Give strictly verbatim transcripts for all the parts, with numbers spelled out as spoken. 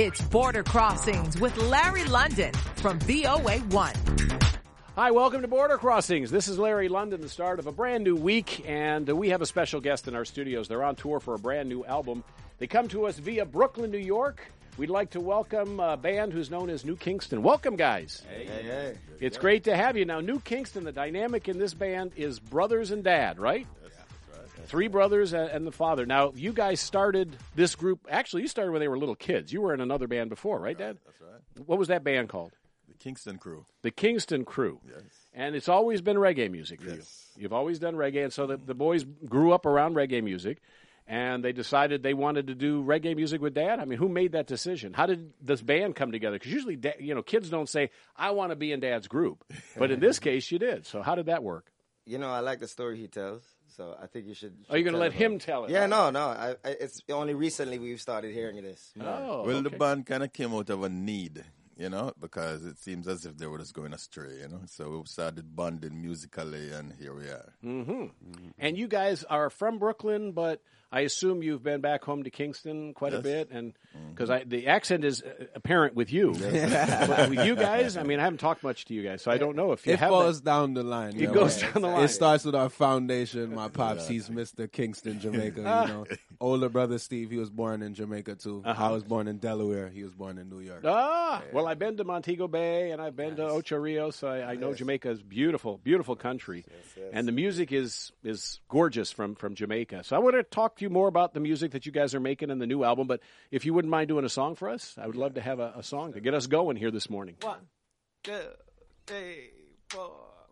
It's Border Crossings with Larry London from V O A one. Hi, welcome to Border Crossings. This is Larry London, the start of a brand new week, and we have a special guest in our studios. They're on tour for a brand new album. They come to us via Brooklyn, New York. We'd like to welcome a band who's known as New Kingston. Welcome, guys. Hey, hey, hey. It's great to have you. Now, New Kingston, the dynamic in this band is brothers and dad, right? That's, that's right. That's Three right. brothers and the father. Now, you guys started this group. Actually, you started when they were little kids. You were in another band before, right, Dad? That's right. What was that band called? The Kingston Crew. The Kingston Crew. Yes. And it's always been reggae music for Yes. you. You've always done reggae. And so the, the boys grew up around reggae music, and they decided they wanted to do reggae music with Dad. I mean, who made that decision? How did this band come together? Because usually, da- you know, kids don't say, I want to be in Dad's group. But in this case, you did. So how did that work? You know, I like the story he tells, so I think you should. Are you going to tell let it him all. tell it? Yeah, no, no. I, I, it's only recently we've started hearing this. Oh, Well, okay. the band kind of came out of a need, you know, because it seems as if they were just going astray, you know. So we started bonding musically, and here we are. Mm-hmm. And you guys are from Brooklyn, but I assume you've been back home to Kingston quite a Yes. bit, and because I the accent is uh, apparent with you. But with you guys, I mean, I haven't talked much to you guys, so I don't know if you It have. falls that. down the line. It you know. goes down the line. It starts with our foundation. My pops, he's Mister Kingston, Jamaica. You know, older brother Steve, he was born in Jamaica too. Uh-huh. I was born in Delaware. He was born in New York. Ah, well, I've been to Montego Bay and I've been to Ocho Rios, so I, I know Jamaica is beautiful, beautiful country, and the music is is gorgeous from from Jamaica. So I want to talk to you more about the music that you guys are making in the new album. But if you wouldn't mind doing a song for us, I would love to have a, a song to get us going here this morning. One, two, three, four.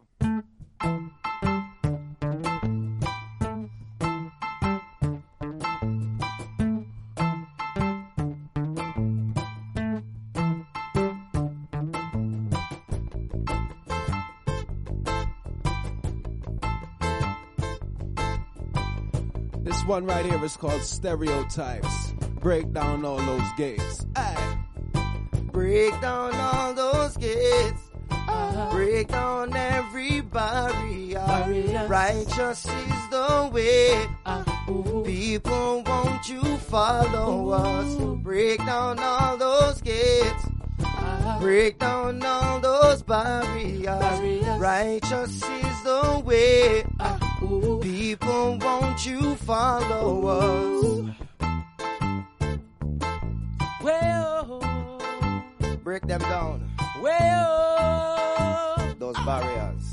This one right here is called Stereotypes. Break down all those gates. Aye. Break down all those gates. Break down every barrier. Righteous is the way. People, won't you follow us? Break down all those gates. Break down all those barriers. Righteous is the way. People, won't you follow us? Well, Break them down, well. those barriers.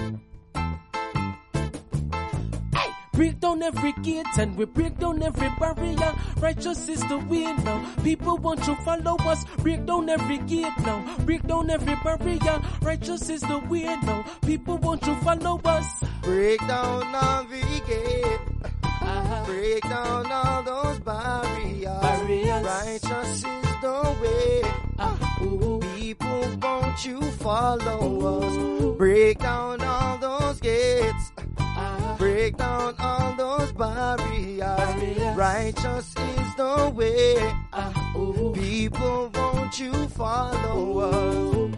Break down every gate and we break down every barrier. Righteous is the way now. People want to follow us. Break down every gate now. Break down every barrier. Righteous is the way now. People want to follow us. Break down every gate. Break down all those barriers. Barriers. Righteous is the way. People, won't you follow us? Break down all those gates. Break down all those barriers. Righteous is the way. People, won't you follow us?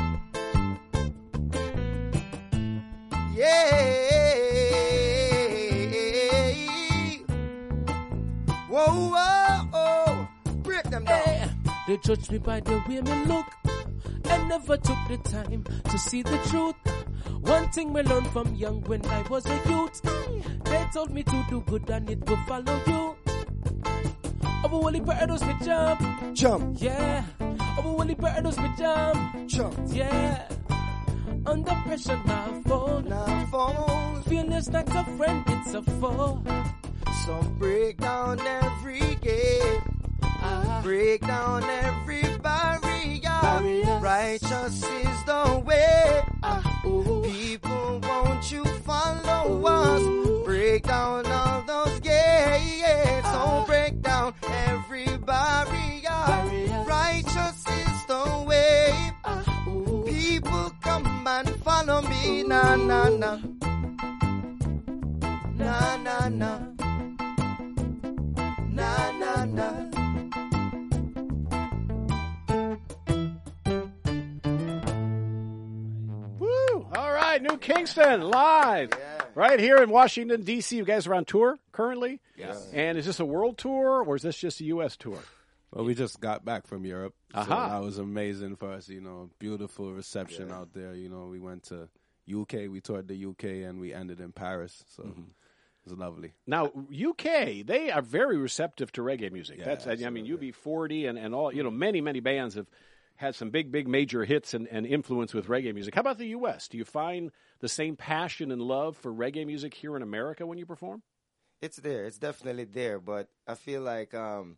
Yeah. Whoa, whoa, oh. Break them down. Hey, they judge me by the way me look. I never took the time to see the truth. One thing me learned from young when I was a youth. They told me to do good and it will follow you. Over Wally Birdos me jump. Jump, Yeah. Over Wally Birdos me jump. jump. Yeah. Under pressure now fall. Now fall. Fear is not a friend, it's a foe. So break down every gate. Break down every barrier. Barriers. Righteous is the way. People, won't you follow us? Break down all those gates. So break down every barrier. Barriers. Righteous is the way. People, come and follow me. Na na na. Na na na. Na na na. Woo! All right, New Kingston live Yeah. right here in Washington, D C. You guys are on tour currently? Yes. And is this a world tour or is this just a U S tour? Well, we just got back from Europe. So Aha. that was amazing for us, you know. Beautiful reception yeah. out there. You know, we went to U K, we toured the U K, and we ended in Paris. So mm-hmm. it was lovely. Now, U K, they are very receptive to reggae music. Yeah, That's, absolutely. I mean, U B forty and, and all, you know, many, many bands have had some big, big major hits and, and influence with reggae music. How about the U S? Do you find the same passion and love for reggae music here in America when you perform? It's there. It's definitely there. But I feel like um,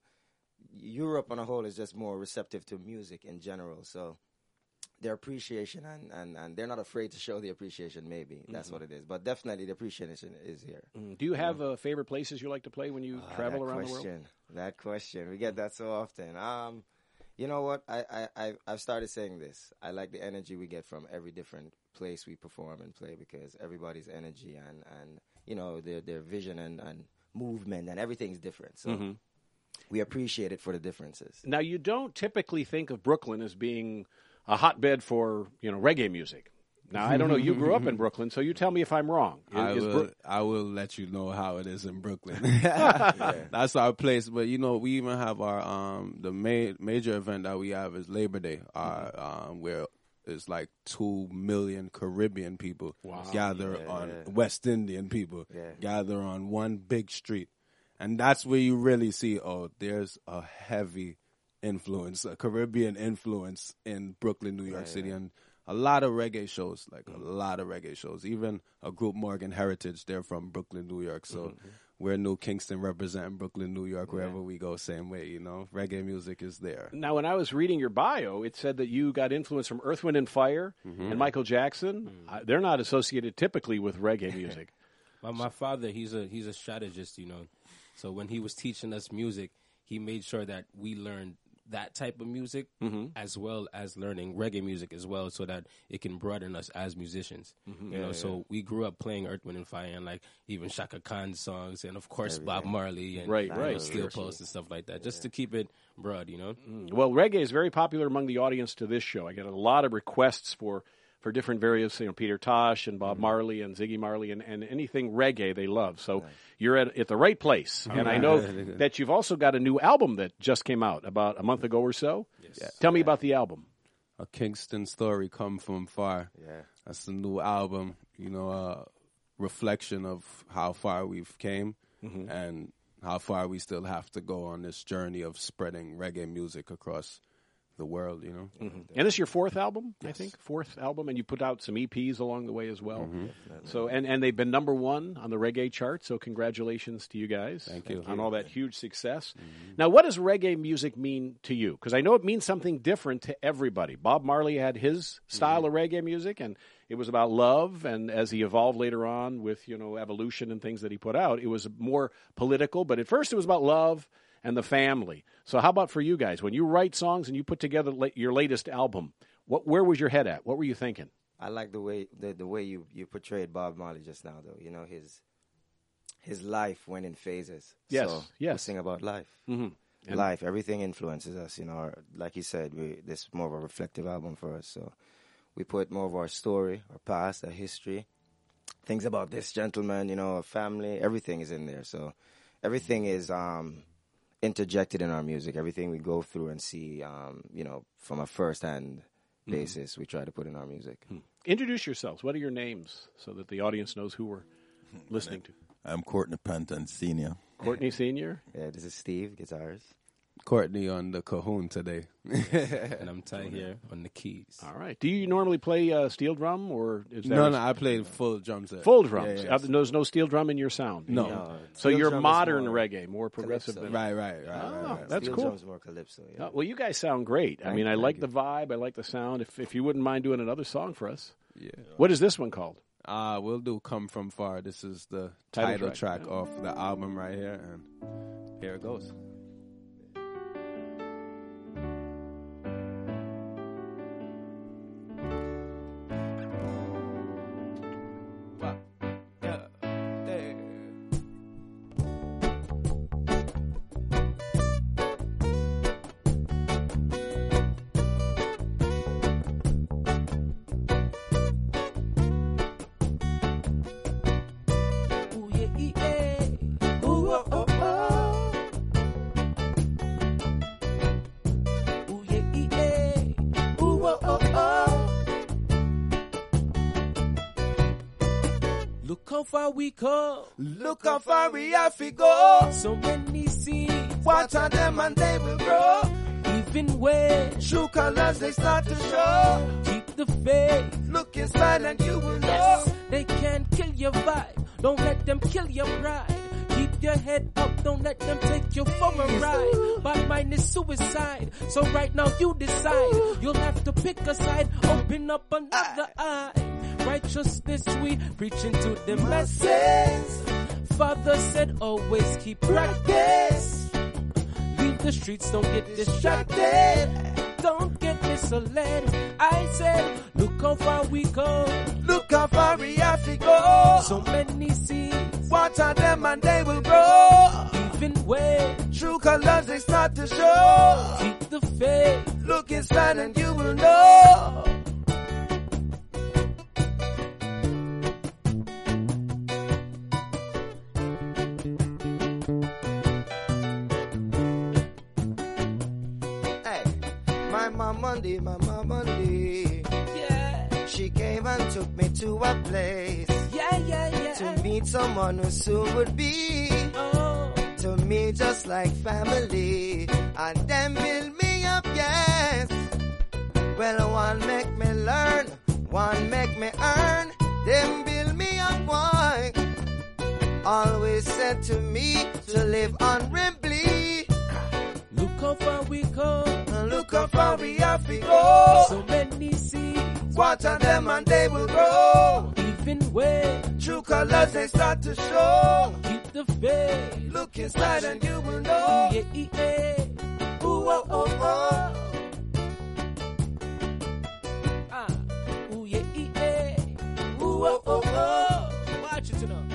Europe on a whole is just more receptive to music in general. So their appreciation, and, and, and they're not afraid to show the appreciation, maybe. Mm-hmm. That's what it is. But definitely the appreciation is here. Mm. Do you have uh, favorite places you like to play when you uh, travel that around question, the world? That question. We get that so often. Um, you know what? I, I, I, I've started saying this. I like the energy we get from every different place we perform and play, because everybody's energy and, and you know, their, their vision and, and movement and everything's different. So mm-hmm. we appreciate it for the differences. Now, you don't typically think of Brooklyn as being a hotbed for, you know, reggae music. Now, I don't know. You grew up in Brooklyn, so you tell me if I'm wrong. I Is will, Bro- I will let you know how it is in Brooklyn. yeah. That's our place. But, you know, we even have our, um, the ma- major event that we have is Labor Day, our, um, where it's like two million Caribbean people wow. gather yeah, on, yeah. West Indian people yeah. gather on one big street. And that's where you really see, oh, there's a heavy influence, a Caribbean influence in Brooklyn, New York yeah, City. Yeah. And a lot of reggae shows, like mm-hmm. a lot of reggae shows. Even a group, Morgan Heritage, they're from Brooklyn, New York. So mm-hmm. we're New Kingston representing Brooklyn, New York, wherever yeah. we go, same way, you know. Reggae music is there. Now, when I was reading your bio, it said that you got influence from Earth, Wind and Fire mm-hmm. and Michael Jackson. Mm-hmm. Uh, they're not associated typically with reggae music. my, my father, he's a he's a strategist, you know. So when he was teaching us music, he made sure that we learned that type of music mm-hmm. as well as learning reggae music as well, so that it can broaden us as musicians. Mm-hmm. You know, yeah, so yeah. we grew up playing Earth, Wind and Fire and like even Shaka Khan songs and of course Every Bob day. Marley and right, right. sure. Steel Pulse and stuff like that, just yeah. to keep it broad, you know. Mm. Well, reggae is very popular among the audience to this show. I get a lot of requests for for different various, you know, Peter Tosh and Bob mm-hmm. Marley and Ziggy Marley and, and anything reggae they love. So right. you're at, at the right place. All and right. I know that you've also got a new album that just came out about a month ago or so. Yes. Yeah. Tell me yeah. about the album. A Kingston Story, Come From Far. Yeah. That's the new album, you know, a reflection of how far we've came mm-hmm. and how far we still have to go on this journey of spreading reggae music across the world, you know. Mm-hmm. And this is your fourth album, yes. I think, fourth album, and you put out some E Ps along the way as well. Mm-hmm. So, and, and they've been number one on the reggae chart. So, congratulations to you guys Thank you. on all that huge success. Mm-hmm. Now, what does reggae music mean to you? Because I know it means something different to everybody. Bob Marley had his style mm-hmm. of reggae music, and it was about love. And as he evolved later on with, you know, evolution and things that he put out, it was more political. But at first, it was about love and the family. So how about for you guys? When you write songs and you put together la- your latest album, what where was your head at? What were you thinking? I like the way the, the way you, you portrayed Bob Marley just now, though. You know, his his life went in phases. Yes, so yes. we sing about life. Mm-hmm. And life, everything influences us. You know, our, like you said, we, this is more of a reflective album for us. So we put more of our story, our past, our history, things about this gentleman, you know, our family, everything is in there. So everything is... um. interjected in our music. Everything we go through and see, um, you know, from a first-hand mm-hmm. basis, we try to put in our music. Hmm. Introduce yourselves. What are your names so that the audience knows who we're listening to? I'm Courtney Panton Senior Courtney Senior Yeah, this is Steve, guitars. Courtney on the cajon today. And I'm Ty here on the keys. All right. Do you normally play uh, steel drum or is that No, a, no, I played full drum set. Full drums. Yeah, yeah. Uh, There's no steel drum in your sound. No. no So you're drum modern more reggae, more progressive. calypso. Than, Right, right, right, Oh, right, right. that's Steel cool. drum's more calypso. Yeah. Uh, well, you guys sound great. I Thank mean, you, I like thank the vibe. I like the sound. If if you wouldn't mind doing another song for us. Yeah. What is this one called? Uh, we'll do Come From Far. This is the Title title, track. track, off the album right here, and here it goes. how far we come. Look how far we have to go. So many seeds, Water them and they will grow. even when True colors they start to show. keep the faith. Look inside and you will know. Yes, they can kill your vibe. Don't let them kill your pride. Keep your head up, don't let them take you for a ride. Bad mind is suicide, so right now you decide. You'll have to pick a side, open up another eye. Righteousness we preaching to the masses. Father said always keep practice. Leave the streets, don't get distracted. Don't get misled. I said, look how far we go. Look how far we have to go. So many seeds, Water them and they will grow. even when True colors they start to show. keep the faith. Look inside and you will know. Hey, my mom Monday, my mom Monday. Yeah, She came and took me to a place yeah, yeah, yeah. to meet someone who soon would be Oh, to me just like family, and them build me up, yes. Well, one make me learn, one make me earn, them build me up, why? Always said to me to live honorably, look how far we come. and look how far we have to go. So many seeds, Water them and they will grow. even when True colors they start to show. keep the faith. Look inside and you will know. Yeah, yeah, yeah. Ooh, oh, oh, oh. Ah, ooh, yeah, yeah. Ooh, oh, oh, oh. Watch it now.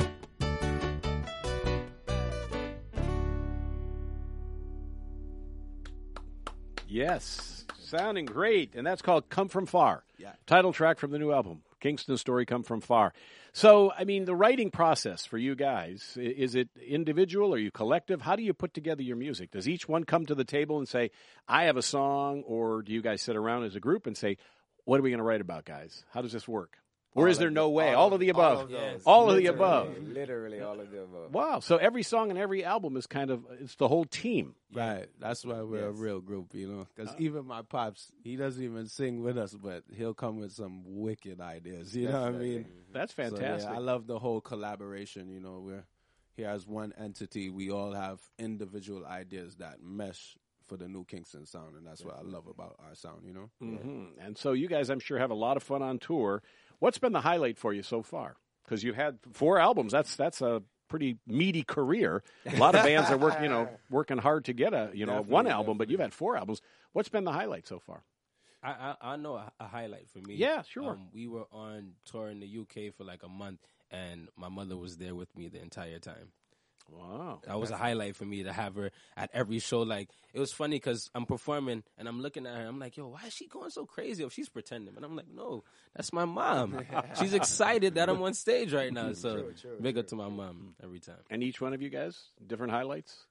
Yes, sounding great, and that's called "Come From Far." Yeah. Title track from the new album, Kingston Story, "Come From Far." So, I mean, the writing process for you guys, i- is it individual? Are you collective? How do you put together your music? Does each one come to the table and say, "I have a song," or do you guys sit around as a group and say, "What are we going to write about, guys? How does this work?" Or is there no way? All of the above. Yes, All of the literally, above. Literally all of the above. Wow. So every song and every album is kind of, it's the whole team. Right. That's why we're a real group, you know. Because even my pops, he doesn't even sing with us, but he'll come with some wicked ideas. You know what I mean? That's So, fantastic. yeah, I love the whole collaboration. You know, we're here as one entity. We all have individual ideas that mesh for the new Kingston sound, and that's what I love about our sound. You know. hmm And so you guys, I'm sure, have a lot of fun on tour. What's been the highlight for you so far? Because you've had four albums. That's that's a pretty meaty career. A lot of bands are working, you know, working hard to get a, you know, one album, but you've had four albums. What's been the highlight so far? I, I I know a, a highlight for me. Yeah, sure. Um, we were on tour in the U K for like a month, and my mother was there with me the entire time. Wow. That was a highlight for me to have her at every show. Like, it was funny because I'm performing and I'm looking at her. I'm like, yo, why is she going so crazy? If she's pretending, and I'm like, no, that's my mom. She's excited that I'm on stage right now. So True, true, big true. up to my mom every time. And each one of you guys, different highlights?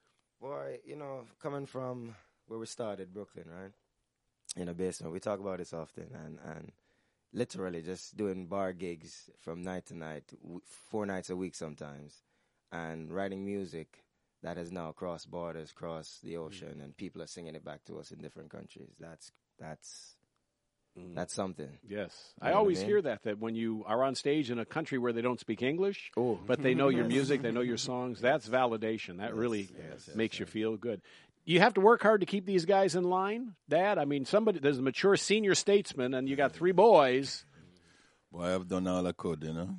Boy, you know, coming from where we started, Brooklyn, right? In a basement. We talk about this often, and, and literally just doing bar gigs from night to night, w- four nights a week sometimes, and writing music that has now crossed borders, crossed the ocean, and people are singing it back to us in different countries. That's that's that's something. Yes. You I know what I always mean? hear that, that when you are on stage in a country where they don't speak English, Oh. but they know your music, they know your songs, that's validation. That really yes, yes, makes you feel good. You have to work hard to keep these guys in line, Dad. I mean, somebody, there's a mature senior statesman, and you got three boys. Boy, I've done all I could, you know.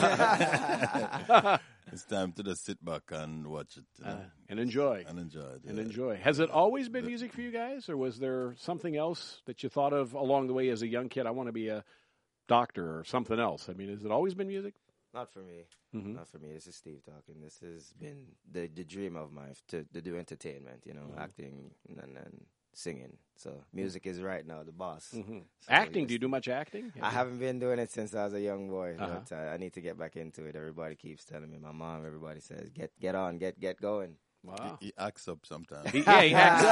It's time to just sit back and watch it, you know, And enjoy. and enjoy it. And yeah. enjoy. Has it always been music for you guys, or was there something else that you thought of along the way as a young kid? I want to be a doctor or something else. I mean, has it always been music? Not for me. Mhm. Not for me. This is Steve talking. This has been the the dream of mine to, to do entertainment, you know, Mm-hmm. acting and, and singing. So music is right now the boss. So Mm-hmm. Acting? yes. Do you do much acting? I haven't been doing it since I was a young boy, Uh-huh. but uh, I need to get back into it. Everybody keeps telling me, my mom, everybody says, get get on, get get going. Wow. He, he acts up sometimes. He, yeah, he hacks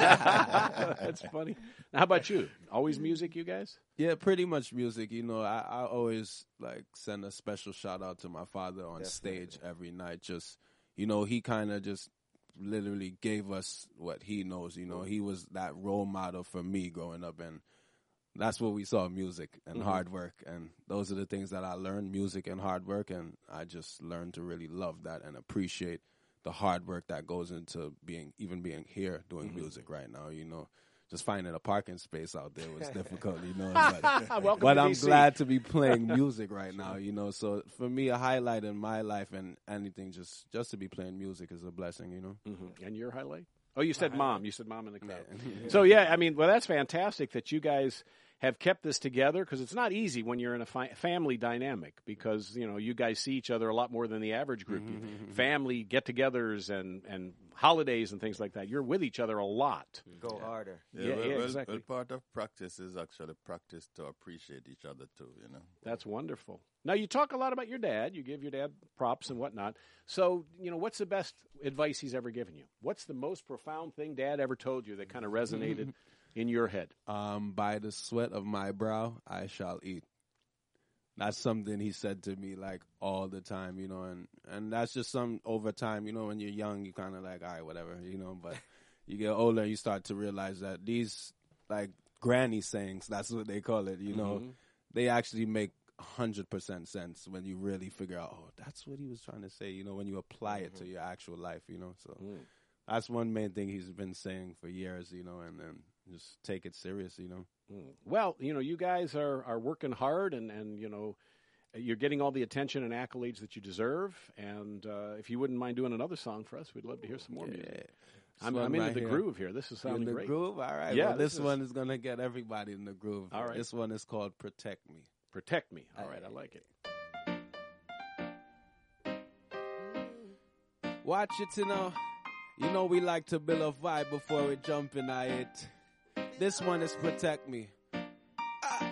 up. That's funny. Now, how about you? Always music, you guys? Yeah, pretty much music. You know, I, I always like send a special shout out to my father on Definitely. stage every night. Just, you know, he kind of just literally gave us what he knows. You know, he was that role model for me growing up, and that's what we saw: music and Mhm. hard work. And those are the things that I learned: music and hard work. And I just learned to really love that and appreciate the hard work that goes into being, even being here doing Mhm. music right now. You know, just finding a parking space out there was difficult. You know, but, Welcome but to I'm D C. glad to be playing music right now. You know, so for me, a highlight in my life and anything, just just to be playing music is a blessing. You know. Mm-hmm. And your highlight? Oh, you said mom. You said mom in the crowd. Yeah. So, yeah, I mean, well, that's fantastic that you guys have kept this together, because it's not easy when you're in a fi- family dynamic, because, you know, you guys see each other a lot more than the average group. You, family get-togethers and, and holidays and things like that. You're with each other a lot. Go harder. Yeah, well, yeah, well, exactly. well, part of practice is actually practice to appreciate each other too, you know. That's wonderful. Now, you talk a lot about your dad. You give your dad props and whatnot. So, you know, what's the best advice he's ever given you? What's the most profound thing Dad ever told you that kind of resonated in your head? Um, by the sweat of my brow, I shall eat. That's something he said to me like all the time, you know, and, and that's just some over time, you know, when you're young, you kind of like, all right, whatever, you know, but you get older, you start to realize that these like granny sayings, that's what they call it, you know, Mhm. they actually make one hundred percent sense when you really figure out, oh, that's what he was trying to say, you know, when you apply it to your actual life, you know, so Mm. that's one main thing he's been saying for years, you know, and then just take it serious, you know. Mm. Well, you know, you guys are, are working hard, and, and, you know, you're getting all the attention and accolades that you deserve. And uh, if you wouldn't mind doing another song for us, we'd love to hear some more music. This I'm, one I'm into right the here. groove here. This is You in sounding the great. groove? All right. Yeah, Well, this this, is- one is going to get everybody in the groove. All right. This one is called Protect Me. Protect me. All All right, I right. like it. Watch it, you know. You know we like to build a vibe before we jump in at it. This one is Protect Me. Ah.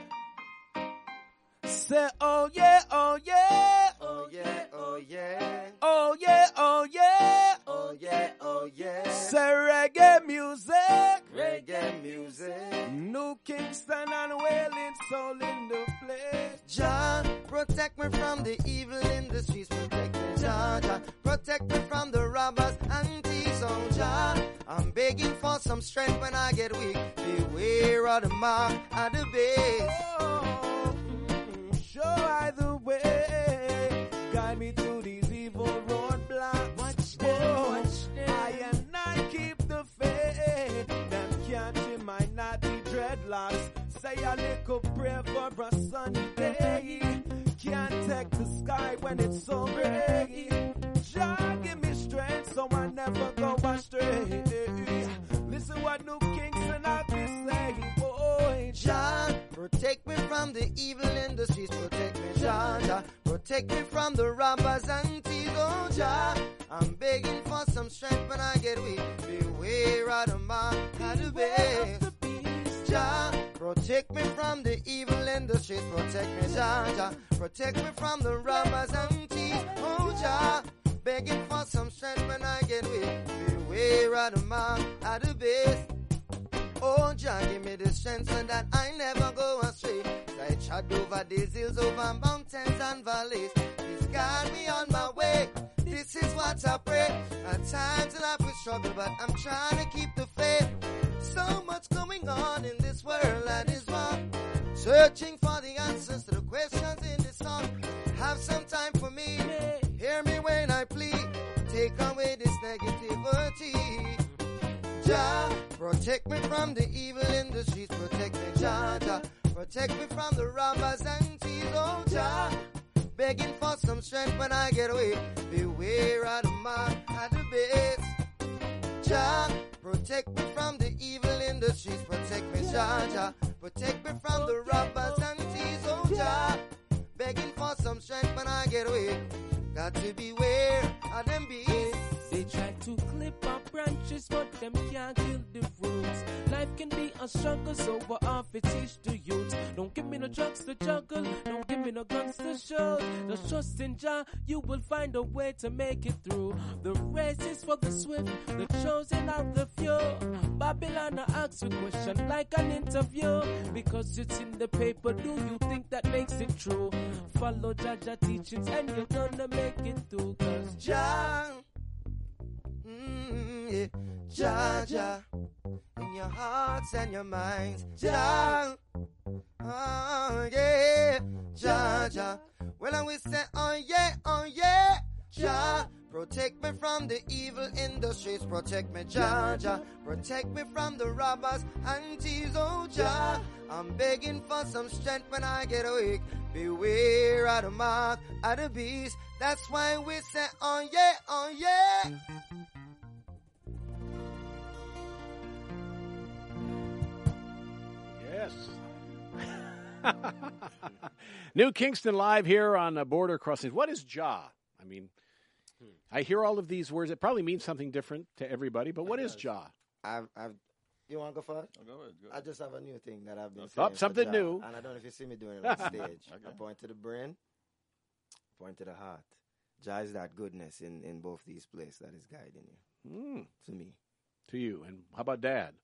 Say, oh yeah, oh yeah. Oh yeah, oh yeah. Oh yeah, oh yeah. Oh yeah, oh yeah. Say reggae music. Reggae music. New Kingston and Wailing Soul in the place. Jah, protect me from the evil in the streets. Protect me, Jah, Jah. Protect me from the robbers and thieves. Oh, Jah, I'm begging for some strength when I get weak. Beware of the mark of the beast. Oh, mm, show I the way. Guide me through these evil roadblocks. Watch them, Whoa. watch them. I and I keep the faith. Them can't in my naughty dreadlocks. Say a little prayer for a sunny day. Can't take the sky when it's so gray. Jah, give me strength so I never go astray. Listen what New Kingston have to say. Boy, Jah, protect me from the evil in the streets. Protect me, Jah, Jah. Protect me from the robbers and thieves. Oh, Jah, I'm begging for some strength when I get weak. Beware of the mark of the beast. Jah, protect me from the evil in the streets. Protect me, Jah, Jah. Protect me from the robbers and thieves. Oh, Jah, begging for some strength when I get weak. Beware of the mark of the beast. Oh, Jah, give me the strength so that I never go astray. I trod over these hills, over mountains and valleys. Please guide me on my way. This is what I pray. At times life will struggle, but I'm trying to keep the faith. So much going on in this world that is wrong. Searching for the answers to the questions in this song. Have some time for me. Hear me when I plead. Take away this negativity. Jah, protect me from the evil in the streets. Protect me, Jah, Jah. Protect me from the robbers and thieves. Oh, Jah, begging for some strength when I get away. Beware of the mark of the beast. Jah, protect me from the evil in the streets. Protect me, Jah, Jah. Protect me from the robbers and thieves. Oh, Jah, begging for some strength when I get away. Got to beware of them beasts. They tried to clip up branches, but them can't kill the roots. Life can be a struggle, so what off it teach the youth. Don't give me no drugs to juggle, don't give me no guns to show. Just trust in Jah, you will find a way to make it through. The race is for the swift, the chosen of the few. Babylon asks a question like an interview. Because it's in the paper, do you think that makes it true? Follow Jah Jah teachings and you're gonna make it through. Cause Jah, mm, yeah. Jah Jah, in your hearts and your minds. Jah, oh yeah. Jah Jah, well I will say, oh yeah, oh yeah. Jah, protect me from the evil in the streets. Protect me, Jah Jah. Protect me from the robbers and thieves, oh Jah. I'm begging for some strength when I get weak. Beware of the mark of the beast. That's why we say, oh yeah, oh yeah. Yes. New Kingston Live here on uh, Border Crossings. What is Jah? I mean, I hear all of these words. It probably means something different to everybody, but what is Jah? I've, I've, you want to go first? Oh, go ahead, go I ahead. just have a new thing that I've been Oh, saying for something Jah, new. And I don't know if you see me doing it on stage. Okay. I point to the brain, point to the heart. Jah is that goodness in, in both these places that is guiding you. Mm, To me. to you. And how about Dad?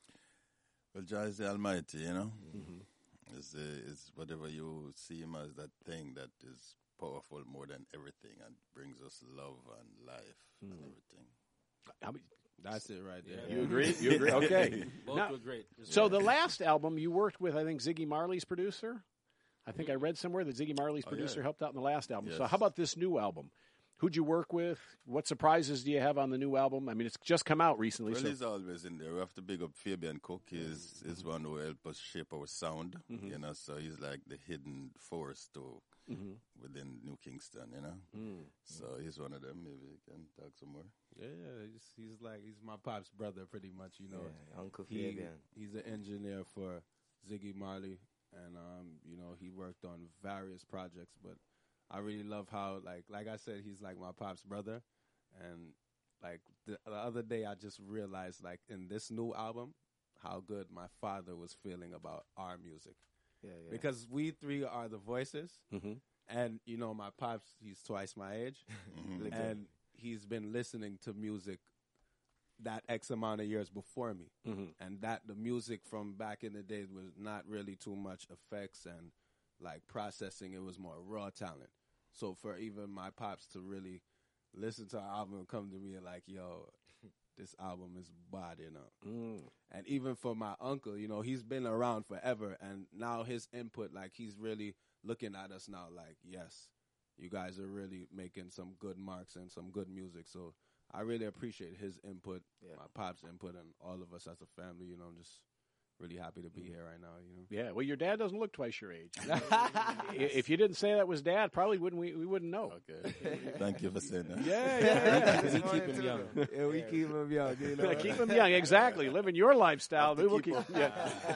Well, Jah is the Almighty, you know. Mm-hmm. Is uh, is whatever you see him as, that thing that is powerful more than everything and brings us love and life and everything. How many- That's it right there. You agree? You agree? Okay. both Now- were great. So the last album you worked with, I think Ziggy Marley's producer. I think I read somewhere that Ziggy Marley's Oh, yeah. producer helped out in the last album. So Yes. how about this new album? Who'd you work with? What surprises do you have on the new album? I mean, it's just come out recently. Well, so he's always in there. We have to big up Fabian Cook. He's, he's one who helped us shape our sound, you know, so he's like the hidden force to within New Kingston, you know. So he's one of them. Maybe you can talk some more. Yeah, he's, he's like he's my pop's brother, pretty much. You know, Yeah, Uncle he, Fabian. he's an engineer for Ziggy Marley, and um, you know, he worked on various projects. But I really love how, like, like I said, he's like my pop's brother, and like the, the other day, I just realized, like, in this new album, how good my father was feeling about our music. Yeah, yeah. Because we three are the voices, Mhm. and you know, my pops, he's twice my age, and he's been listening to music that X amount of years before me, Mhm. and that the music from back in the days was not really too much effects and like processing. It was more raw talent. So for even my pops to really listen to our album and come to me and like, yo, this album is bad, you know. Mm. And even for my uncle, you know, he's been around forever, and now his input, like, he's really looking at us now like, yes, you guys are really making some good marks and some good music. So I really appreciate his input, Yeah. my pop's input, and all of us as a family. You know, I'm just really happy to be here right now, you know. Yeah, well, your dad doesn't look twice your age. I- if you didn't say that was Dad, probably wouldn't we, we wouldn't know. Okay. Thank you for saying that. Yeah, yeah, We keep him young. Yeah, we keep him young, you yeah. Keep him young, exactly. Living your lifestyle. We will keep, yeah.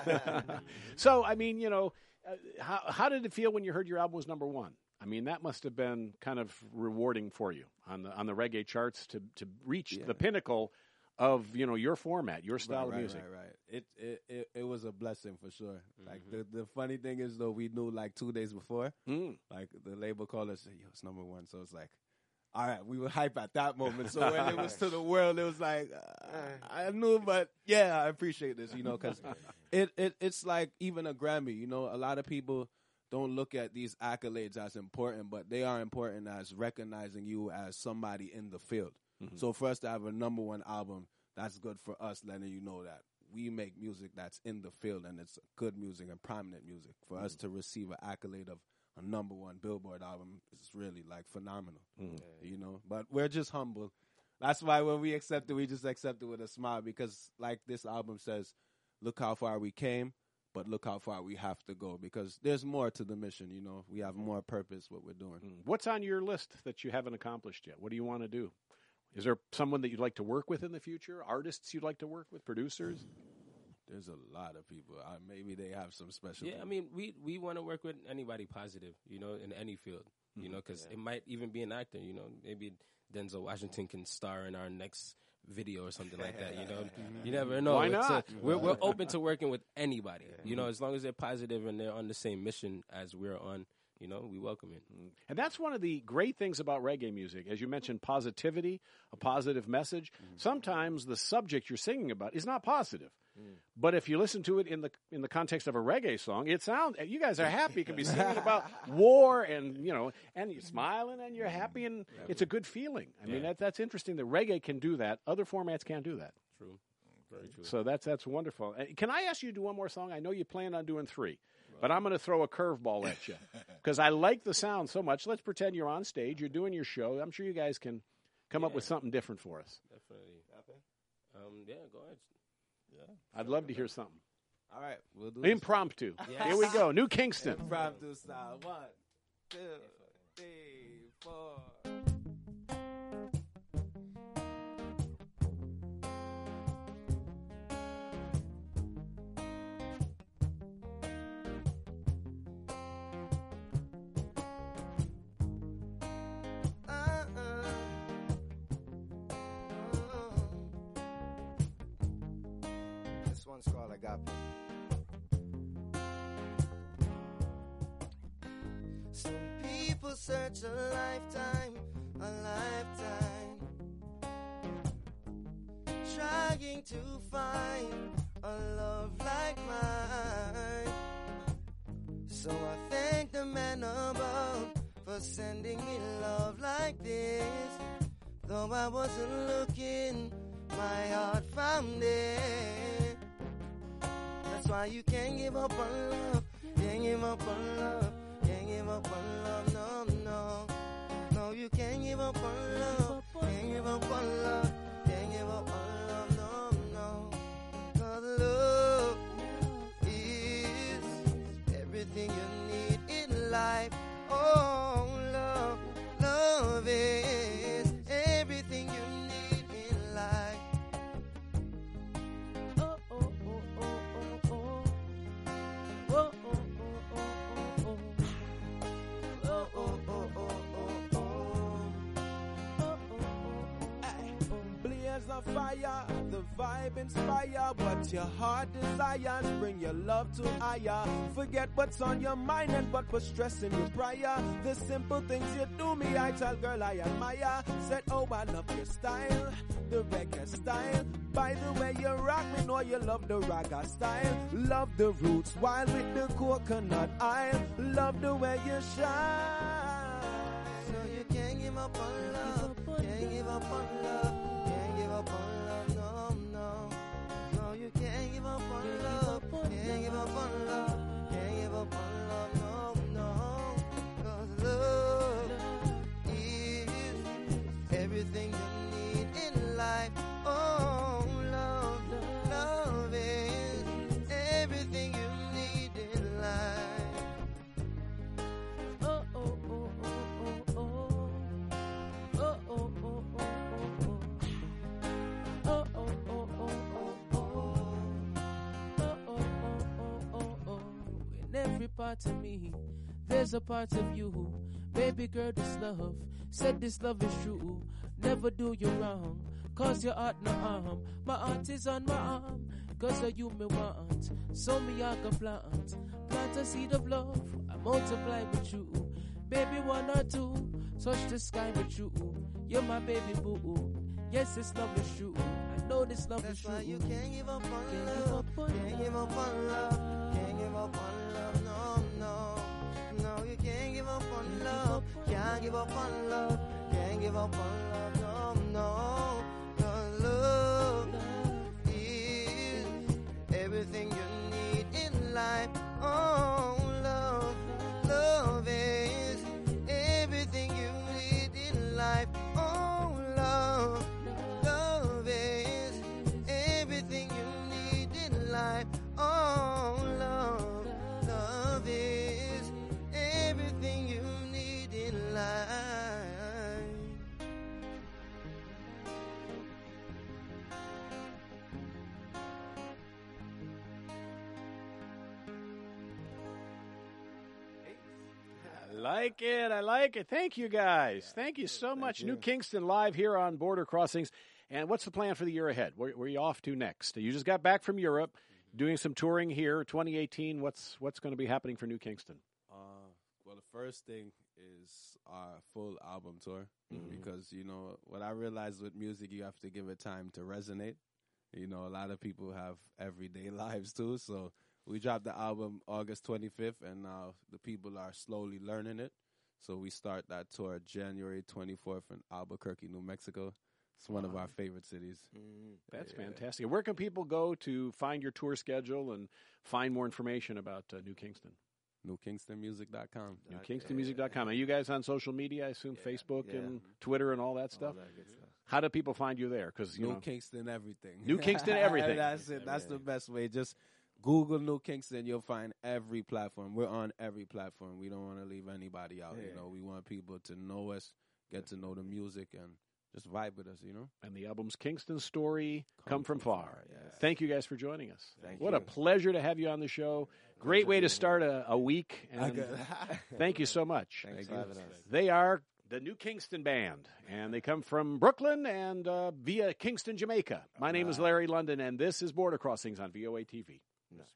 So, I mean, you know, uh, how how did it feel when you heard your album was number one? I mean, that must have been kind of rewarding for you on the on the reggae charts to to reach Yeah. the pinnacle of, you know, your format, your style right, of right, music. Right, right. It, it it it was a blessing for sure. Like the the funny thing is though, we knew like two days before. Mm. Like the label called us, yo, it's number one. So it's like, all right, we were hype at that moment. So when it was to the world, it was like, uh, I knew, but yeah, I appreciate this, you know, because it, it it's like even a Grammy, you know, a lot of people don't look at these accolades as important, but they are important as recognizing you as somebody in the field. So for us to have a number one album, that's good for us, letting you know that we make music that's in the field and it's good music and prominent music. For us to receive an accolade of a number one Billboard album is really like phenomenal, you know. But we're just humble. That's why when we accept it, we just accept it with a smile because, like this album says, look how far we came, but look how far we have to go because there's more to the mission, you know. We have more purpose what we're doing. What's on your list that you haven't accomplished yet? What do you want to do? Is there someone that you'd like to work with in the future? Artists you'd like to work with? Producers? There's a lot of people. Uh, maybe they have some special. Yeah, I mean, we we want to work with anybody positive, you know, in any field, you know, because it might even be an actor, you know. Maybe Denzel Washington can star in our next video or something like that. You know, you never know. Why It's not? A, we're we're open to working with anybody. You know, as long as they're positive and they're on the same mission as we're on. You know, we welcome it. And that's one of the great things about reggae music. As you mentioned, positivity, a positive message. Sometimes the subject you're singing about is not positive. But if you listen to it in the in the context of a reggae song, it sounds, you guys are happy. You can be singing about war and, you know, and you're smiling and you're happy and it's a good feeling. I mean, that, that's interesting that reggae can do that. Other formats can't do that. True. Very true. So that's that's wonderful. Uh, Can I ask you to do one more song? I know you plan on doing three, but I'm going to throw a curveball at you because I like the sound so much. Let's pretend you're on stage, you're doing your show. I'm sure you guys can come up Yeah. with something different for us. Definitely. Um, yeah, go ahead. I'd love to hear something. All right, we'll do this. Impromptu. Yes. Here we go. New Kingston. Impromptu style. One, two, three, four. This one's called Agape. Some people search a lifetime, a lifetime, trying to find a love like mine. So I thank the man above for sending me love like this. Though I wasn't looking, my heart found it. That's why you can't give up on love, can't give up on love, can't give up on love, no, no. No, you can't give up on love, can't give up on love, can't give up on love, no, no. 'Cause love is everything you need in life. Oh, love, love is everything you need in life. Oh, oh, oh, oh, oh, oh. Oh, oh, oh, oh, oh, oh. Oh, oh, oh, oh, oh, oh. Blaze of fire, the vibe inspire what your heart desires. Bring your love to higher. Forget what's on your mind and what was stressing you prior. The simple things you do me, I tell girl I admire. Said, oh, I love your style, the reggae style. By the way you rock, me know you love the ragga style. Love the roots wild with the coconut oil. Love the way you shine. So you can't give up on love, can't give up on love, can't give up on love, no, no. No, you can't give up on love, can't give up on love, can't give up on love, no, no. 'Cause love is everything you need in life. Oh, love, love is everything you need in life. Oh, oh, oh, oh, oh, oh. Oh, oh, oh, oh, oh, oh. Oh, oh, oh, oh, oh, oh. Oh, oh, oh, oh, oh, oh. In every part of me, there's a part of you. Baby girl, this love, said this love is true. Never do you wrong, cause your heart no harm. My heart is on my arm, cause of you me want. So me I can plant, plant a seed of love. I multiply with you, baby one or two. Touch the sky with you, you're my baby boo. Yes, this love is true, I know this love That's is why true. you can't give up on Can't love, give up on can't give up on love, can't give up on love, no, no. No, you can't give up on love, can't give up on love, can't give up on love, no, no. 'Cause love is everything you need in life. Oh, love, love is everything you need in life. Oh, love, love is everything you need in life. Oh, love, love is everything you need in life. I like it. I like it. Thank you, guys. Thank you so much. New Kingston live here on Border Crossings. And what's the plan for the year ahead? Where, where are you off to next? You just got back from Europe, doing some touring here. twenty eighteen, what's what's going to be happening for New Kingston? Uh, well, the first thing is our full album tour mm-hmm. because, you know, what I realized with music, you have to give it time to resonate. You know, a lot of people have everyday lives too, so we dropped the album August twenty-fifth, and now the people are slowly learning it. So we start that tour January twenty-fourth in Albuquerque, New Mexico. It's one wow. of our favorite cities. Mm, that's yeah. fantastic. Where can people go to find your tour schedule and find more information about uh, New Kingston? New Kingston Music dot com. New Kingston Music dot com. Are you guys on social media, I assume, yeah. Facebook yeah. and Twitter and all that stuff? All that good stuff. How do people find you there? Because you New know, Kingston everything. New Kingston everything. That's it. That's the best way. Just Google New Kingston. You'll find every platform. We're on every platform. We don't want to leave anybody out. Yeah. You know, we want people to know us, get to know the music, and just vibe with us, you know? And the album's Kingston Story, Come, Come From, from Far. far yes. Thank you guys for joining us. Thank what you. a pleasure to have you on the show. Great way to start a, a week. And thank you so much. Thanks thank for you. having us. They are the New Kingston Band, and they come from Brooklyn and uh, via Kingston, Jamaica. My name is Larry London, and this is Border Crossings on V O A T V. Nice.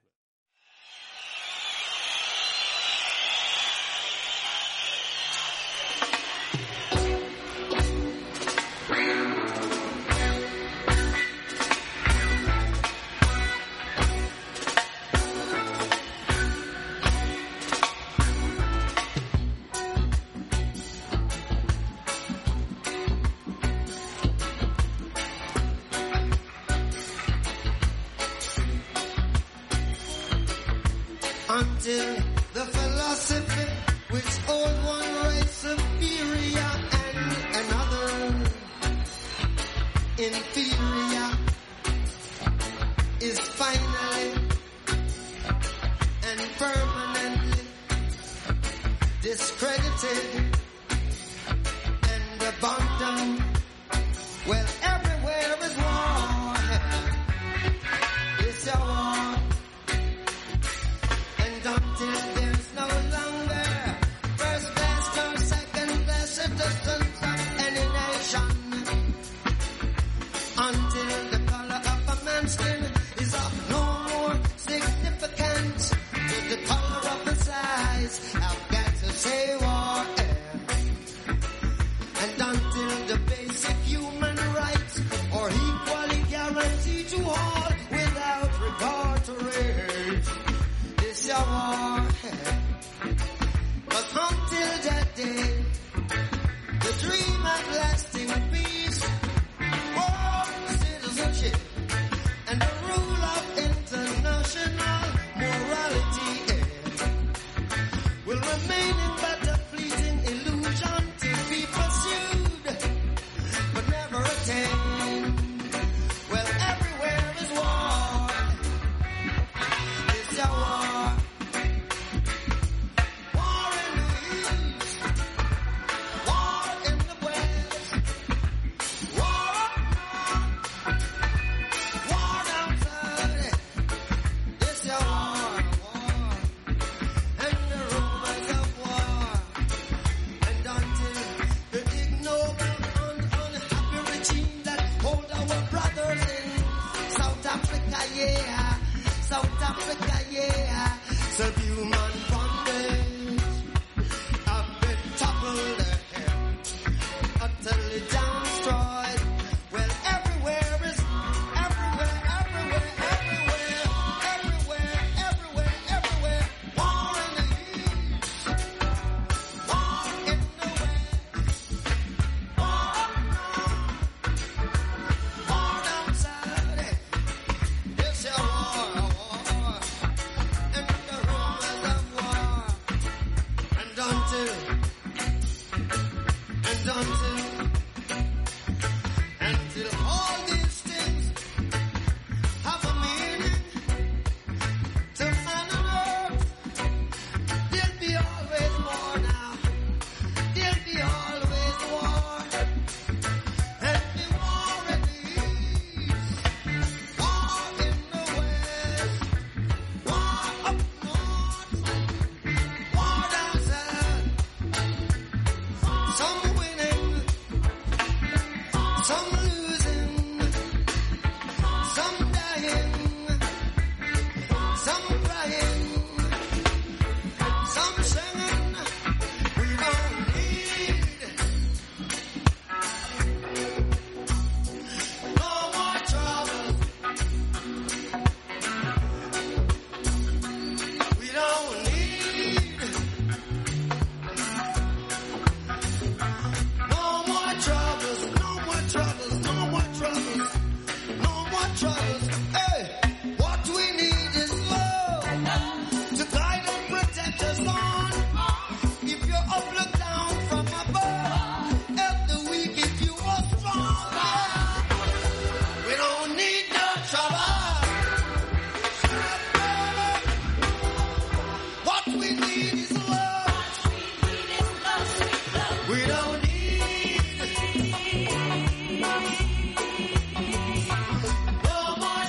Until the philosophy which old one race superior and another inferior is finally and permanently discredited and abandoned. Well, everywhere is war. It's a war. Until there's no longer first class nor second class citizens of any nation. Until the color of a man's skin is of no more significance to the color of his eyes. I've got to say war. And until the basic human rights are equally guaranteed to all without regard to race. This a war. But until that day, the dream of lasting peace, war, citizenship, and the rule of international morality will remain in but a fleeting illusion to be pursued, but never attained. Well, everywhere is war. It's a war. War in the east, war in the west, war up north, war down south. It's a war, war, and the rumors of war. And until the ignoble and unhappy regime that hold our brothers in South Africa, yeah, South Africa, yeah, subhuman bondage have been toppled ahead, utterly destroyed. Well, everywhere is everywhere, everywhere, everywhere, everywhere, everywhere, everywhere. War in the east, war in the west, war up north, war down south. It's a war, war, and the rumors of some dying, some crying, some singing. We don't need no more trouble. We don't need no more troubles, no more troubles, no more troubles, no more troubles. Hey, what we need is love to guide and protect us on. If you're up, look down from above. Help the weak if you are strong. We don't need no trouble. What we need is love. We don't need no more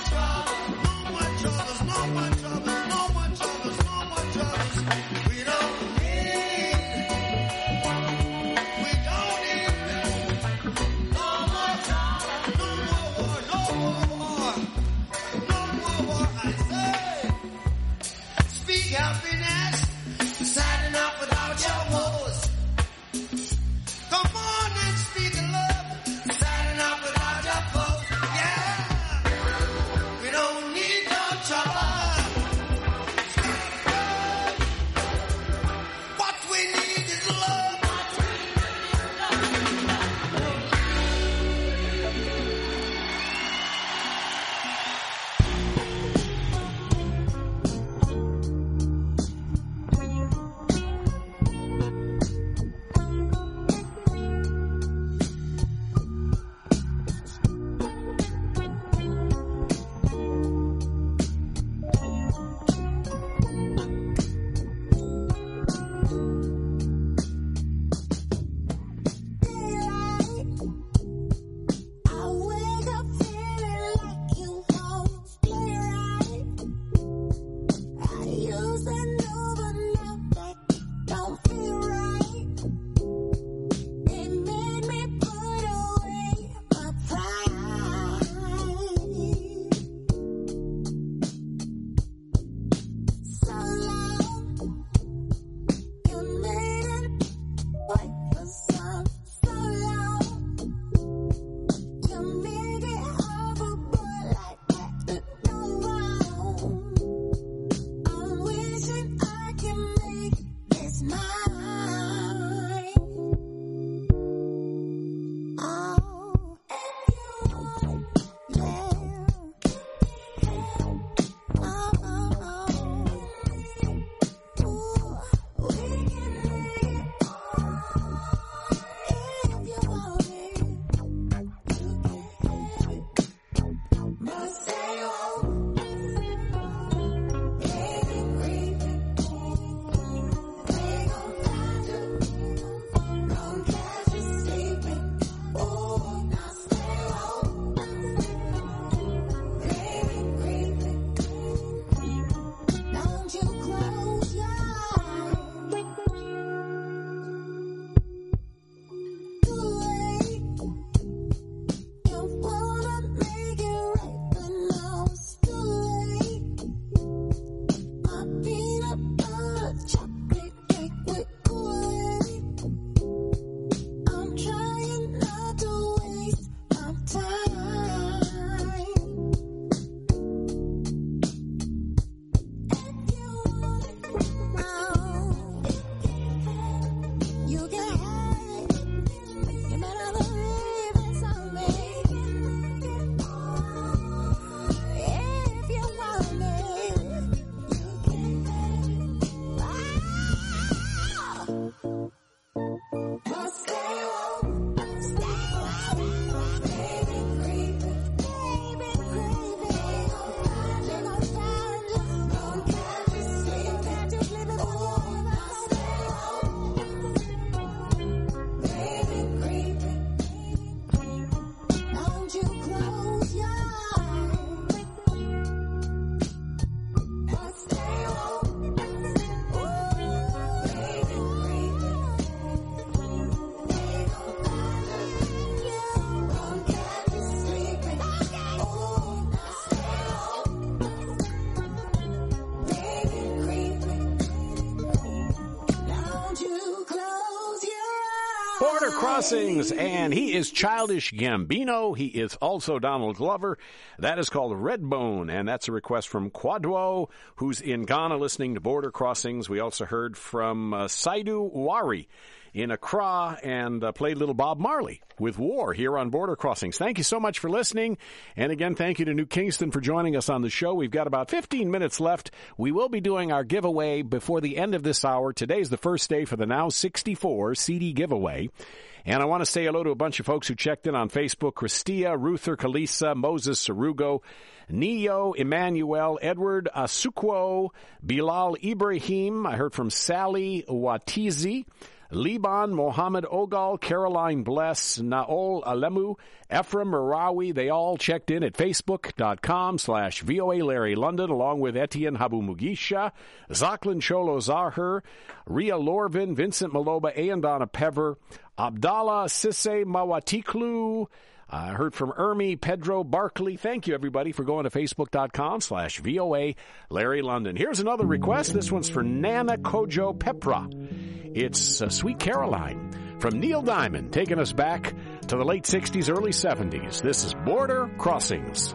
Crossings, and he is Childish Gambino. He is also Donald Glover. That is called Redbone, and that's a request from Kwadwo, who's in Ghana listening to Border Crossings. We also heard from uh, Saidu Wari in Accra, and uh, played little Bob Marley with War here on Border Crossings. Thank you so much for listening. And again, thank you to New Kingston for joining us on the show. We've got about fifteen minutes left. We will be doing our giveaway before the end of this hour. Today's the first day for the Now sixty-four C D giveaway. And I want to say hello to a bunch of folks who checked in on Facebook. Christia, Ruther, Kalisa, Moses, Sarugo, Neo, Emmanuel, Edward, Asukwo, Bilal Ibrahim. I heard from Sally Watizi, Liban, Mohammed Ogal, Caroline Bless, Naol Alemu, Ephraim Marawi. They all checked in at facebook.com slash VOA Larry London, along with Etienne Habu Mugisha, Zachlin Cholo Zahir, Ria Lorvin, Vincent Maloba, Ayandana Pever, Abdallah Sisse Mawatiklu. I heard from Ermi, Pedro, Barkley. Thank you, everybody, for going to facebook.com slash VOA Larry London. Here's another request. This one's for Nana Kojo Pepra. It's uh, Sweet Caroline from Neil Diamond, taking us back to the late sixties, early seventies. This is Border Crossings.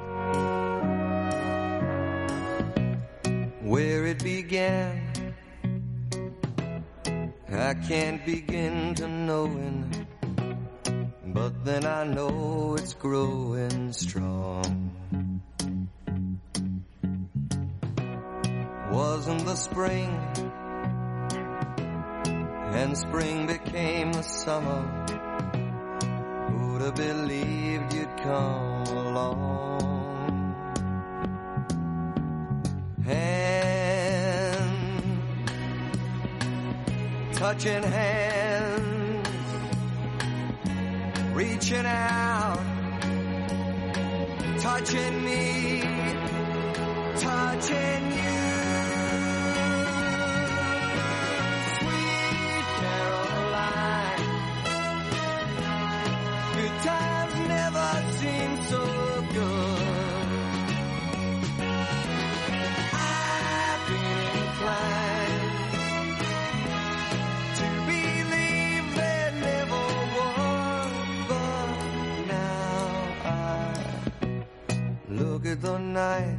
Where it began, I can't begin to knowing, but then I know it's growing strong. Wasn't the spring, and spring became the summer. Who'd have believed you'd come along? Hand, touching hands, reaching out, touching me, touching you. Times never seem so good. I've been inclined to believe there never was, but now I look at the night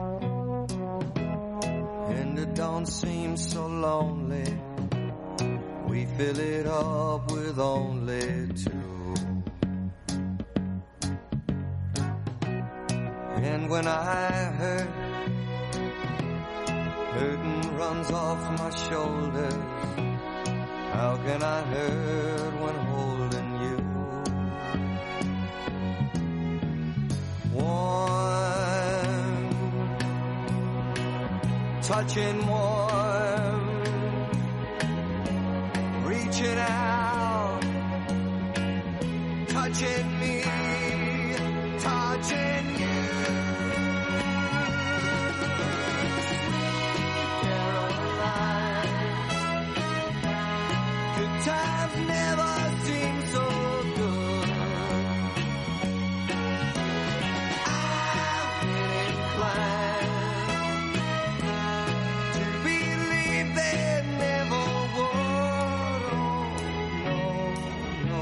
and it don't seem so lonely. We fill it up with only two. And when I hurt, hurting runs off my shoulders. How can I hurt when holding you? Warm, touching warm, reaching out, touching me, touching you. Times never seem so good. I've been inclined to believe there never was. Oh, no,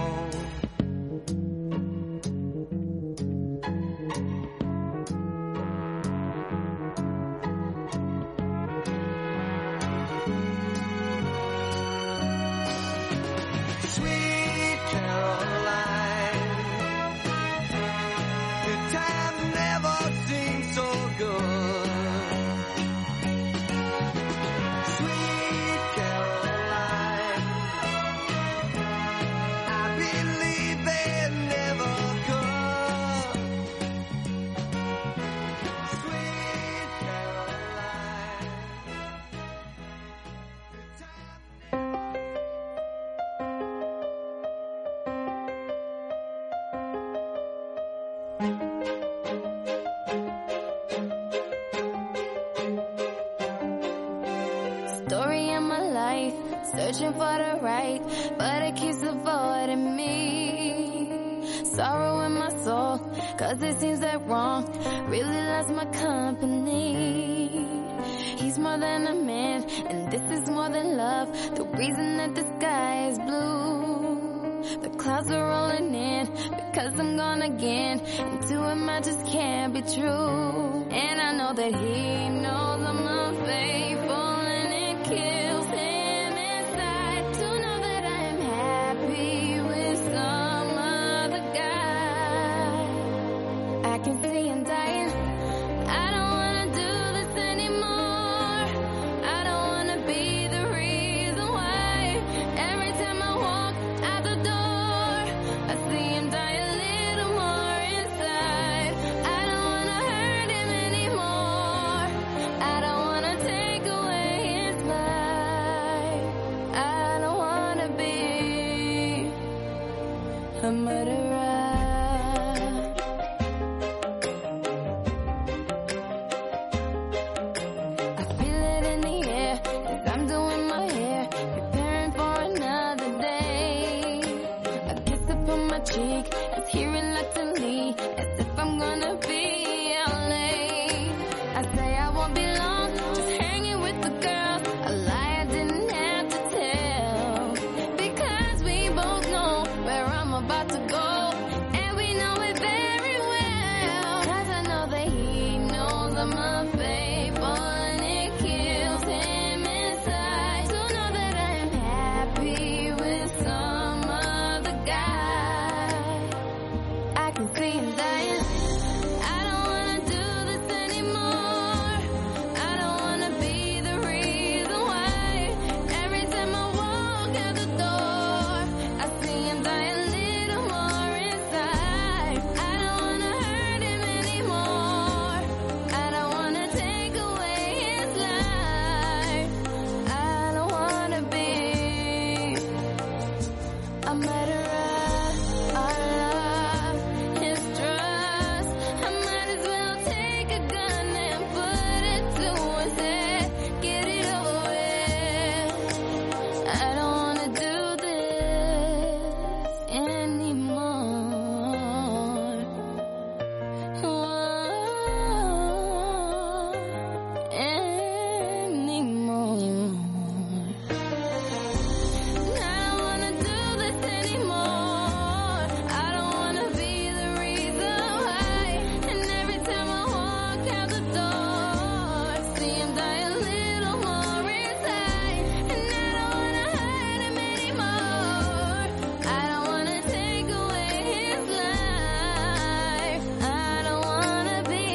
Story of my life, searching for the right, but it keeps avoiding me. Sorrow in my soul, cause it seems that wrong really loves my company. He's more than a man, and this is more than love. The reason that the sky is blue The clouds are rolling in because I'm gone again. And to him I just can't be true. And I know that he knows I'm unfaithful, and it kills him inside to know that I'm happy with some other guy. I can see him dying. I don't wanna do this anymore. I don't wanna be the reason why. Every time I walk out the door, I see him die a little more inside. I don't wanna hurt him anymore. I don't wanna take away his life. I don't wanna be a murderer. I feel it in the air as I'm doing my hair, preparing for another day. A kiss upon my cheek is here reluctantly, as if I'm gonna be out late. I say I won't be long, just hanging with the girls. A lie I didn't have to tell, because we both know where I'm about to go, and we know it very well. 'Cause I know that he knows I'm unfaithful, and it kills him inside to know that I'm happy with some other guy. I can see him dying. I don't wanna do this anymore. I don't wanna be the reason why. Every time I walk out the door, I see him die a little more inside. I don't wanna hurt him anymore. I don't wanna take away his life. I don't wanna be a murderer. Our love is trust. I might as well take a gun and put it to his head. Get it over with. I don't wanna do this anymore. Whoa, anymore. I don't wanna do this anymore. I don't wanna be the reason why. And every time I walk out the door, I see him die a little more inside. And I don't wanna hurt him anymore. I don't wanna take away his life. I don't wanna be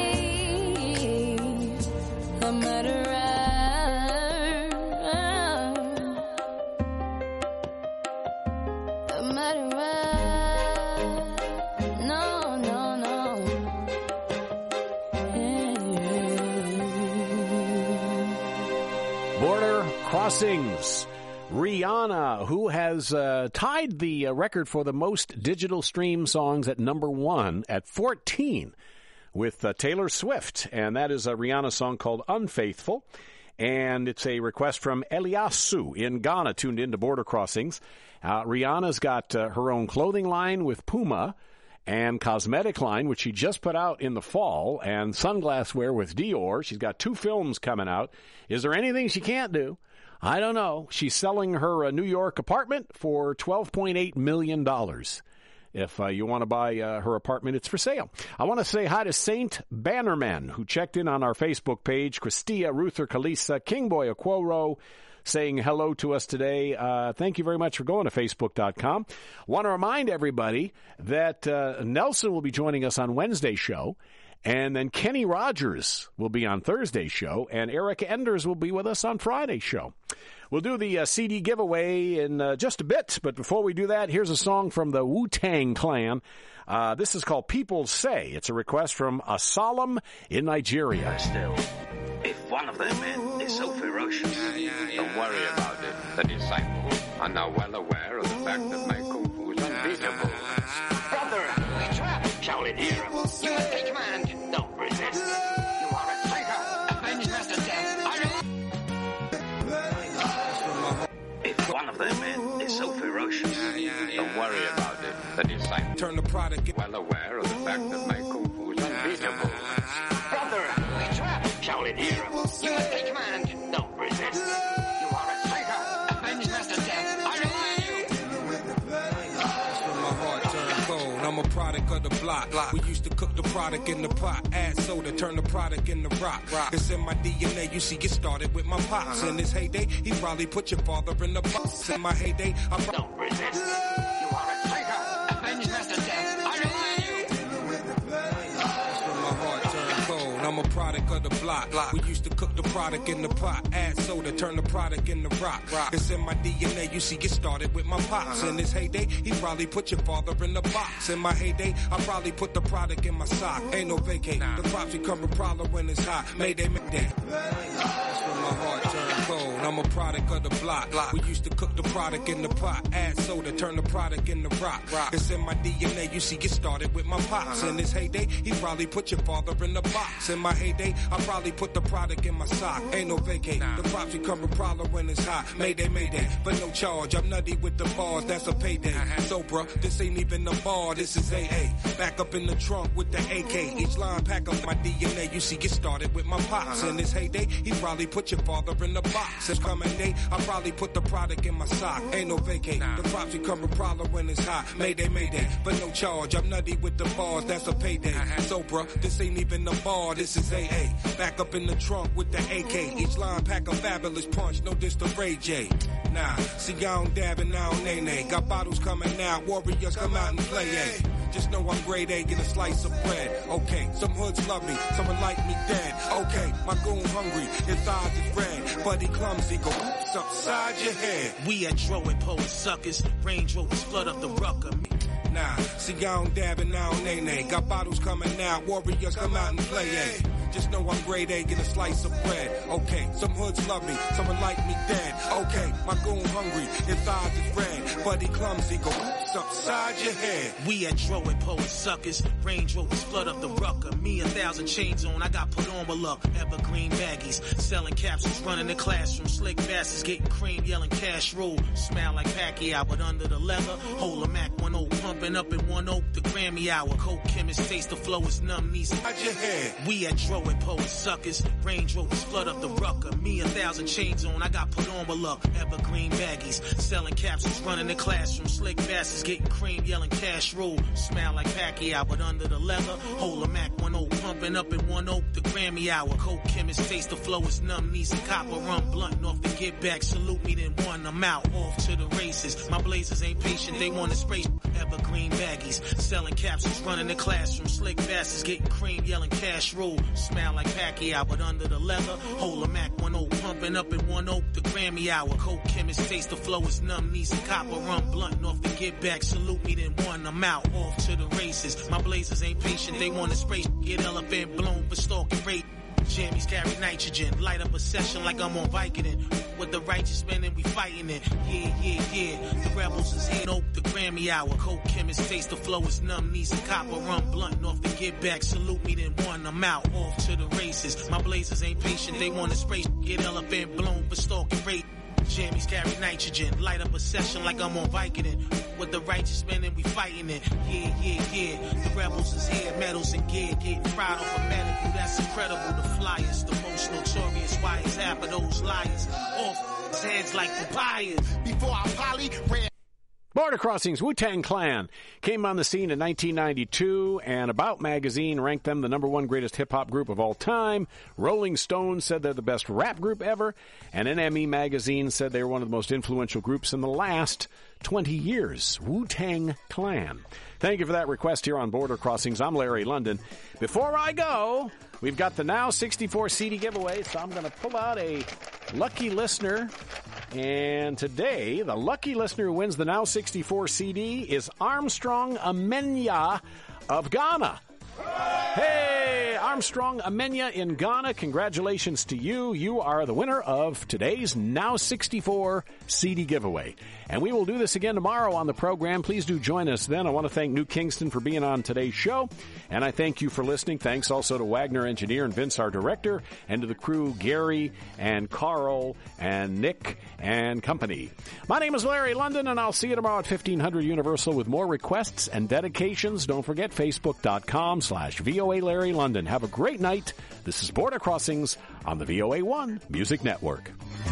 a murderer. A murderer. No, no, no. Border Crossings. Rihanna, who has uh, tied the uh, record for the most digital stream songs at number one at fourteen with uh, Taylor Swift. And that is a Rihanna song called Unfaithful. And it's a request from Eliasu in Ghana, tuned into Border Crossings. Uh, Rihanna's got uh, her own clothing line with Puma and cosmetic line, which she just put out in the fall, and sunglass wear with Dior. She's got two films coming out. Is there anything she can't do? I don't know. She's selling her uh, New York apartment for twelve point eight million dollars. If uh, you want to buy uh, her apartment, it's for sale. I want to say hi to Saint Bannerman, who checked in on our Facebook page, Christia, Ruther, Kalisa, Kingboy, Aquoro, saying hello to us today. Uh, thank you very much for going to Facebook dot com. Want to remind everybody that uh, Nelson will be joining us on Wednesday's show, and then Kenny Rogers will be on Thursday's show, and Eric Enders will be with us on Friday's show. We'll do the uh, C D giveaway in uh, just a bit, but before we do that, here's a song from the Wu-Tang Clan. Uh, this is called People Say. It's a request from Asalam in Nigeria. Still, if one of their men is so ferocious, don't worry about it. The disciples are now well aware of the fact that my kung fu is unbeatable. Brother, we trap! Shaolin here. You must take command. Don't resist. You are a traitor. Avenge master death. I If one of their men is so ferocious, don't worry about it. The disciples turn the product well aware of the fact that my kung fu is unbeatable. Brother, we trap! Shaolin here. You must take command. Don't resist. You are a traitor. Avenge master death. I remind you. block. We used to cook the product in the pot, add soda, turn the product into rock. It's in my D N A, you see, it started with my pops. In his heyday, he probably put your father in the box. In my heyday, I probably... Don't resist. You are a traitor. Avenge Master Death. I remind you. My heart turned cold. I'm a product of the block. We used to cook the product in the pot, add soda, turn the product into rock. It's in my D N A, you see, it started with my pops. In his heyday, he probably put your father in the box. In my heyday, I probably put the product in my sock. Ain't no vacate. The props become a problem when it's hot. Mayday, mayday. That's when my heart turned cold. I'm a product of the block. We used to cook the product in the pot, add soda, turn the product into rock. It's in my D N A, you see, it started with my pops. In his heyday, he probably put your father in the box. In my heyday, I probably put the product in my sock. Ain't no vacate. The props become a problem when it's hot. Mayday, mayday. But no charge. I'm nutty with the bars. That's a payday. So, bruh, this ain't even a bar. This is A A. Back up in the trunk with the A K. Each line pack up my D N A. You see, it started with my pops. In his heyday, he probably put your father in the box. It's coming day, I probably put the product in my sock. Ain't no vacate. The props become a problem when it's hot. Mayday, mayday. But no charge. I'm nutty with the bars. That's a payday. So, bruh, this ain't even a bar. This is A A. Back up in the trunk with the A K. Each line pack a fabulous punch. No diss to Ray J. Nah, see, I don't dab and I don't nay-nay. Got bottles coming out. Warriors come out and play, eh? Just know I'm grade A, get a slice of bread. Okay, some hoods love me, someone like me dead. Okay, my goon hungry, his eyes is red. Buddy clumsy, go upside your head. We at Dro and Poet Suckers, Range Rovers flood up the rucker. Nah, see, I don't dab and I don't nay-nay. Got bottles coming out, warriors come out and play, eh? Just know I'm grade A, get a slice of bread. Okay, some hoods love me, someone like me dead. Okay, my goon hungry, his eyes is red. Buddy clumsy, go upside your head. We at Dro and Poet Suckers, Range Rovers flood up the rucker. Me a thousand chains on, I got put on with luck. Evergreen baggies, selling capsules, running the classroom. Slick bastards getting cream, yelling cash roll. Smell like Pacquiao, but under the leather. Hold a Mac one oh, pumping up in one oak, the Grammy hour. Coke chemist, taste the flow is numb knees. Your head. We at Dro and Poet Suckers, Range Rovers flood up the rucker. Me a thousand chains on, I got put on with luck. Evergreen baggies, selling capsules, running the classroom. Slick bastards getting cream, yelling cash roll. Smell like Pacquiao, but under the leather. Hold a Mac one oh, pumping up in one oak, the Grammy hour. Coke chemist, taste the flow is numb knees and copper rum blunt off the get back. Salute me then one, I'm out off to the races. My blazers ain't patient, they want to spray. Evergreen baggies, selling capsules, running the classroom. Slick bastards getting cream, yelling cash roll. Smell like Pacquiao, but under the leather. Hold a Mac one oh, pumping up in one oak, the Grammy hour. Coke chemist, taste the flow is numb knees and copper rum blunt off the get back. Salute me then one, I'm out off to the races. My blazers ain't patient, they want to spray. Get elephant blown for stalking rape. Jammies carry nitrogen, light up a session like I'm on Vicodin. With the righteous men and we fighting it. Yeah, yeah, yeah. The rebels is here. Nope, the Grammy hour. Coke chemist, taste the flow is numb knees and copper rum blunt off the get back. Salute me then one, I'm out off to the races. My blazers ain't patient, they want to spray. Get elephant blown for stalking rape. Jammies carry nitrogen, light up a session like I'm on Vicodin. With the righteous men and we fighting it. Yeah, yeah, yeah. The rebels is here, medals and gear, getting fried off a medical. That's incredible. The flyers, the most notorious. Why is half of those liars off heads like papayas? Before I poly ran. Border Crossings, Wu-Tang Clan came on the scene in nineteen ninety-two, and About Magazine ranked them the number one greatest hip-hop group of all time. Rolling Stone said they're the best rap group ever, and N M E Magazine said they were one of the most influential groups in the last twenty years. Wu-Tang Clan. Thank you for that request here on Border Crossings. I'm Larry London. Before I go, we've got the Now sixty-four C D giveaway, so I'm going to pull out a lucky listener. And today, the lucky listener who wins the Now sixty-four C D is Armstrong Amenya of Ghana. Hey, Armstrong Amenya in Ghana, congratulations to you. You are the winner of today's Now sixty-four C D giveaway. And we will do this again tomorrow on the program. Please do join us then. I want to thank New Kingston for being on today's show. And I thank you for listening. Thanks also to Wagner Engineer and Vince, our director, and to the crew, Gary and Carl and Nick and company. My name is Larry London, and I'll see you tomorrow at fifteen hundred Universal with more requests and dedications. Don't forget Facebook.com slash VOA Larry London. Have a great night. This is Border Crossings on the V O A one Music Network.